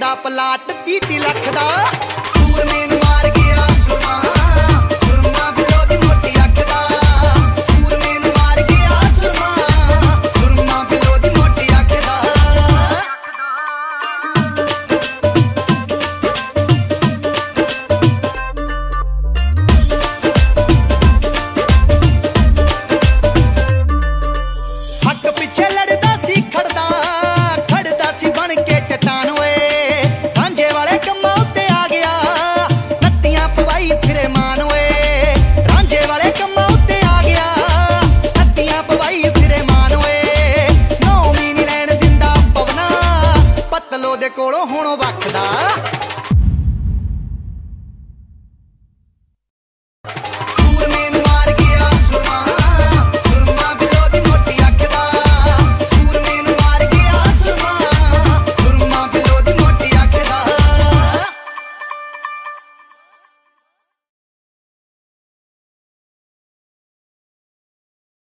ਵੱਡਾ ਪਲਾਟ 30 ਲੱਖ ਦਾ। ਸੂਰਮੇ ਨੂੰ ਮਾਰ ਗਿਆ ਸੁਰਮਾ, ਸੁਰਮਾ ਬਿੱਲੋ ਦੀ ਮੋਟੀ ਅੱਖ ਦਾ। ਸੂਰਮੇ ਨੂੰ ਮਾਰ ਗਿਆ ਸੁਰਮਾ, ਸੁਰਮਾ ਬਿੱਲੋ ਦੀ ਮੋਟੀ ਅੱਖ ਦਾ। ਹੱਕ ਪਿੱਛੇ ਲੜਦਾ ਸੀ ਖੜਦਾ, ਖੜਦਾ ਸੀ ਬਣ ਕੇ ਚਟਾਨ ਓਏ। ਰਾਂਝੇ ਵਾਲੇ ਕੰਮਾਂ ਉੱਤੇ ਆ ਗਿਆ, ਨੱਤੀਆਂ ਪਵਾਈ ਫਿਰੇ ਮਾਨ ਓਏ। ਰਾਂਝੇ ਵਾਲੇ ਕੰਮਾਂ ਉੱਤੇ ਆ ਗਿਆ, ਨੱਤੀਆਂ ਪਵਾਈ ਫਿਰੇ ਮਾਨ ਓਏ। ਨੌਂ ਵੀ ਨੀ ਲੈਣ ਦਿੰਦਾ ਪਵਨਾ, ਪਤਲੋ ਦੇ ਕੋਲੋਂ ਹੁਣ ਵੱਖਦਾ।